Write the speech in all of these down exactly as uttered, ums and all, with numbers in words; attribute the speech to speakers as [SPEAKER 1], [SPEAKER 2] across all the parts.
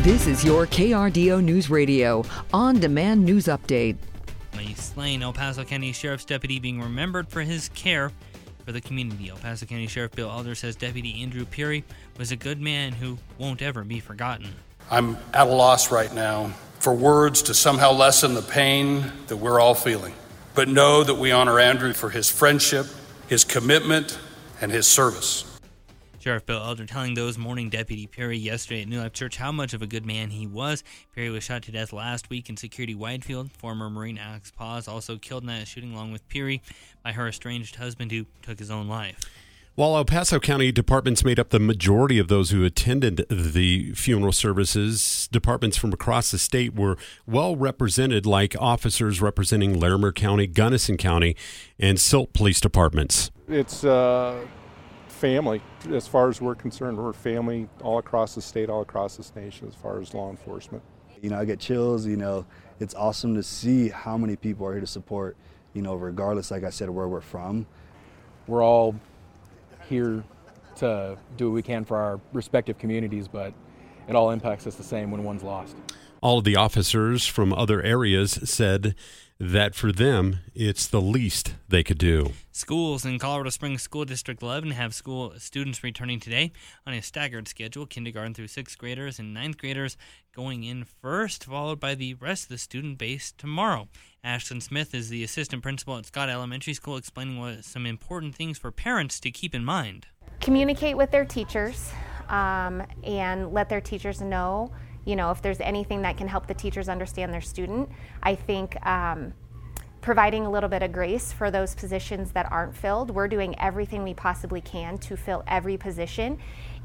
[SPEAKER 1] This is your K R D O News Radio on-demand news update.
[SPEAKER 2] A slain El Paso County Sheriff's deputy being remembered for his care for the community. El Paso County Sheriff Bill Elder says Deputy Andrew Peary was a good man who won't ever be forgotten.
[SPEAKER 3] I'm at a loss right now for words to somehow lessen the pain that we're all feeling. But know that we honor Andrew for his friendship, his commitment, and his service.
[SPEAKER 2] Sheriff Bill Elder telling those mourning Deputy Peary yesterday at New Life Church how much of a good man he was. Peary was shot to death last week in Security Widefield. Former Marine Alex Paz also killed in that shooting along with Peary by her estranged husband who took his own life.
[SPEAKER 4] While El Paso County departments made up the majority of those who attended the funeral services, departments from across the state were well represented, like officers representing Larimer County, Gunnison County, and Silt Police Departments.
[SPEAKER 5] It's uh, family. As far as we're concerned, we're family all across the state, all across this nation as far as law enforcement.
[SPEAKER 6] You know, I get chills. You know, it's awesome to see how many people are here to support, you know, regardless, like I said, where we're from.
[SPEAKER 7] We're all here to do what we can for our respective communities, but it all impacts us the same when one's lost.
[SPEAKER 4] All of the officers from other areas said that for them, it's the least they could do.
[SPEAKER 2] Schools in Colorado Springs School District eleven have school students returning today on a staggered schedule. Kindergarten through sixth graders and ninth graders going in first, followed by the rest of the student base tomorrow. Ashton Smith is the assistant principal at Scott Elementary School, explaining what some important things for parents to keep in mind.
[SPEAKER 8] Communicate with their teachers um, and let their teachers know, you know, if there's anything that can help the teachers understand their student. I think um, providing a little bit of grace for those positions that aren't filled. We're doing everything we possibly can to fill every position,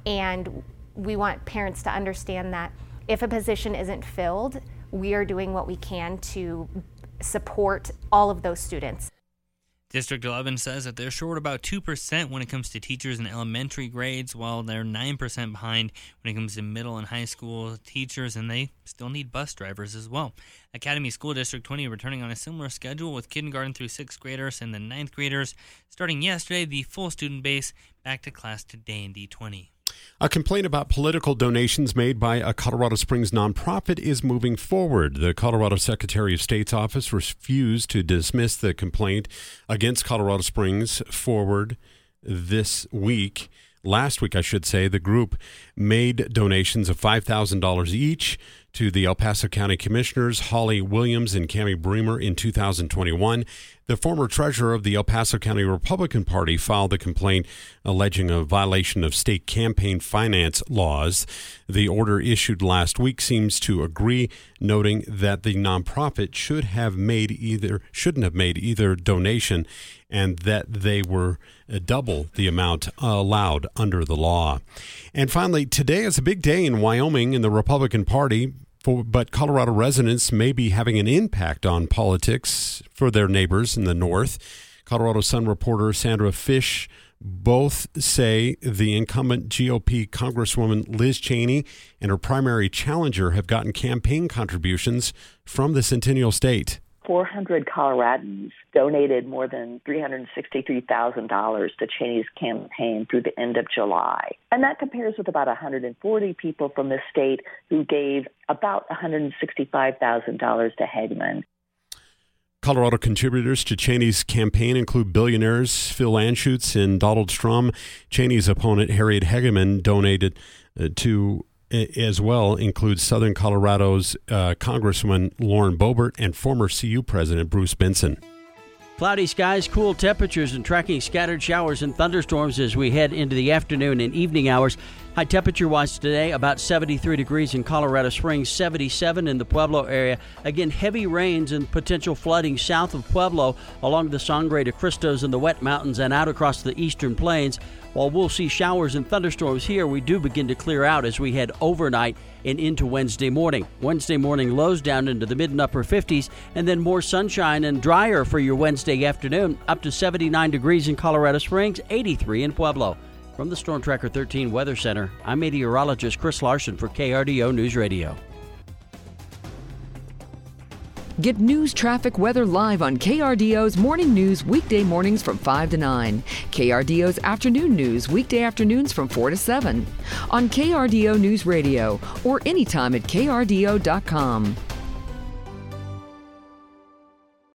[SPEAKER 8] and we want parents to understand that if a position isn't filled, we are doing what we can to support all of those students.
[SPEAKER 2] District eleven says that they're short about two percent when it comes to teachers in elementary grades, while they're nine percent behind when it comes to middle and high school teachers, and they still need bus drivers as well. Academy School District twenty returning on a similar schedule with kindergarten through sixth graders and the ninth graders. Starting yesterday, the full student base back to class today in D twenty.
[SPEAKER 4] A complaint about political donations made by a Colorado Springs nonprofit is moving forward. The Colorado Secretary of State's office refused to dismiss the complaint against Colorado Springs Forward this week. Last week, I should say, the group made donations of five thousand dollars each to the El Paso County Commissioners, Holly Williams and Cammie Bremer, in two thousand twenty-one. The former treasurer of the El Paso County Republican Party filed a complaint alleging a violation of state campaign finance laws. The order issued last week seems to agree, noting that the nonprofit should have made either shouldn't have made either donation, and that they were double the amount allowed under the law. And finally, today is a big day in Wyoming in the Republican Party. For, but Colorado residents may be having an impact on politics for their neighbors in the north. Colorado Sun reporter Sandra Fish both say the incumbent G O P Congresswoman Liz Cheney and her primary challenger have gotten campaign contributions from the Centennial State.
[SPEAKER 9] four hundred Coloradans donated more than three hundred sixty-three thousand dollars to Cheney's campaign through the end of July. And that compares with about one hundred forty people from the state who gave about one hundred sixty-five thousand dollars to Hagman.
[SPEAKER 4] Colorado contributors to Cheney's campaign include billionaires Phil Anschutz and Donald Strum. Cheney's opponent, Harriet Hageman, donated uh, to as well includes Southern Colorado's uh, Congresswoman Lauren Boebert and former C U President Bruce Benson.
[SPEAKER 10] Cloudy skies, cool temperatures, and tracking scattered showers and thunderstorms as we head into the afternoon and evening hours. High temperature-wise today, about seventy-three degrees in Colorado Springs, seventy-seven in the Pueblo area. Again, heavy rains and potential flooding south of Pueblo along the Sangre de Cristos and the Wet Mountains and out across the eastern plains. While we'll see showers and thunderstorms here, we do begin to clear out as we head overnight and into Wednesday morning. Wednesday morning lows down into the mid and upper fifties, and then more sunshine and drier for your Wednesday afternoon, up to seventy-nine degrees in Colorado Springs, eighty-three in Pueblo. From the Storm Tracker thirteen Weather Center, I'm meteorologist Chris Larson for K R D O News Radio.
[SPEAKER 1] Get news, traffic, weather live on K R D O's Morning News weekday mornings from five to nine. K R D O's Afternoon News weekday afternoons from four to seven. On K R D O News Radio or anytime at K R D O dot com.